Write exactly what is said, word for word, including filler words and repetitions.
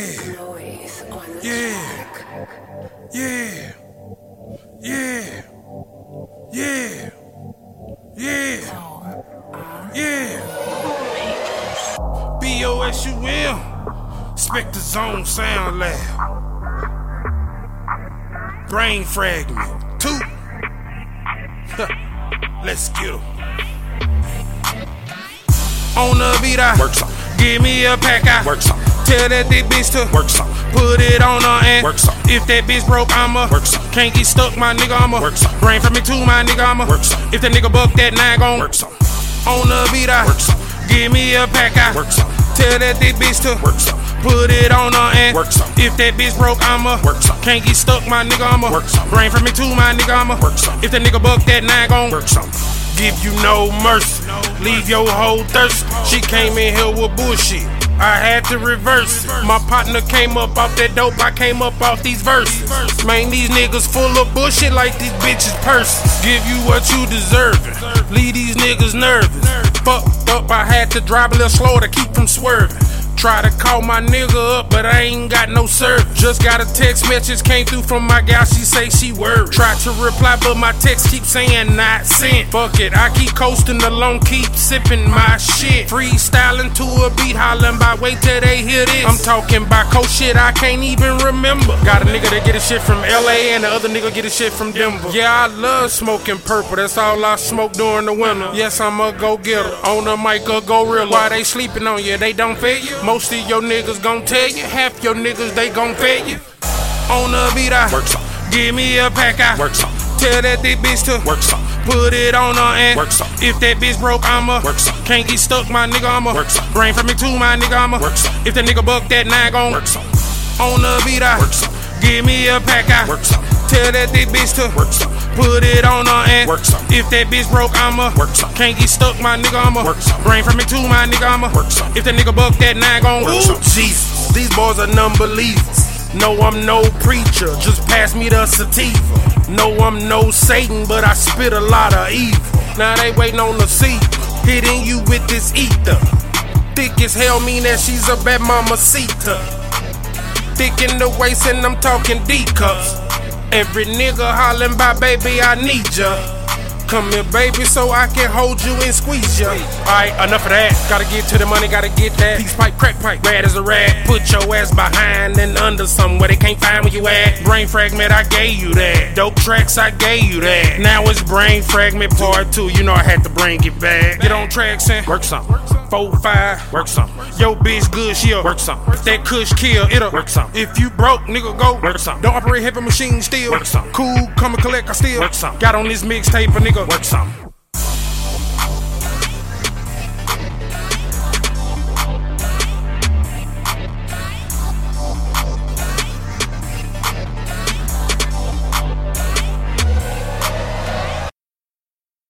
Yeah. Yeah. Yeah. Yeah. Yeah. Yeah. Yeah. B O S U M. Spectre Zone Sound Lab. Brain Fragment. Two. Let's get 'em. On the beat, I work some. Give me a pack, I work some. Tell that thick bitch to work some. Put it on her and work some. If that bitch broke, I'ma work some. Can't get stuck, my nigga, I'ma work some. Brain from me too, my nigga, I'ma work some. If that nigga buck that nine gon' work some. On the beat, I work some. Give me a pack, I work some. Tell that thick bitch to work some. Put it on her and work some. If that bitch broke, I'ma work some. Can't get stuck, my nigga, I'ma work some. Brain from me too, my nigga, I'ma work some. If that nigga buck that nine gon' work some. Give you no mercy, leave your whole thirst. She came in here with bullshit, I had to reverse it. My partner came up off that dope, I came up off these verses. Man, these niggas full of bullshit like these bitches purses. Give you what you deserving, leave these niggas nervous. Fucked up, I had to drive a little slower to keep from swerving. Try to call my nigga up, but I ain't got no service. Just got a text message, came through from my gal, she say she worried. Tried to reply, but my text keep saying not sent. Fuck it, I keep coasting along, keep sipping my shit. Freestyling to a beat, hollering by wait till they hear this. I'm talking about cold shit I can't even remember. Got a nigga that get his shit from L A and the other nigga get his shit from Denver. Yeah, I love smoking purple, that's all I smoke during the winter. Yes, I'm a go-getter, on the mic a gorilla. Why they sleeping on you, they don't feel you? Most of your niggas gon' tell you, half your niggas they gon' fail you. On the beat, I work some. Give me a pack, I work some. Tell that thick bitch to work some. Put it on her and work some. If that bitch broke, I'ma work some. Can't get stuck, my nigga, I'ma work some. Brain from me too, my nigga, I'ma work some. If that nigga buck that nine gon' work some. On the beat, I work some. Give me a pack, I work some. Tell that thick bitch to work some. Put it on her and work some. If that bitch broke, I'ma work some. Can't get stuck, my nigga, I'ma work some. Brain from me too, my nigga, I'ma work some. If that nigga buck that nine gon' work Ooh, some. Jesus, these boys are non-believers. No, I'm no preacher, just pass me the sativa. No, I'm no Satan, but I spit a lot of evil. Now they waiting on the seat, hitting you with this ether. Thick as hell mean that she's a bad mamacita. Thick in the waist and I'm talking D cups. Every nigga hollering by baby, I need ya. Come here, baby, so I can hold you and squeeze ya. Alright, enough of that. Gotta get to the money, gotta get that. Peace pipe, crack pipe, rad as a rat. Put your ass behind and under somewhere they can't find where you at. Brain fragment, I gave you that. Dope tracks, I gave you that. Now it's brain fragment part two. You know I had to bring it back. Get on tracks and work some. Four, five, work some. Yo, bitch, good, she'll work some. If that kush kill, it'll work some. If you broke, nigga, go work some. Don't operate heavy machines still work some. Cool, come and collect, I still work some. Got on this mixtape, a nigga work some.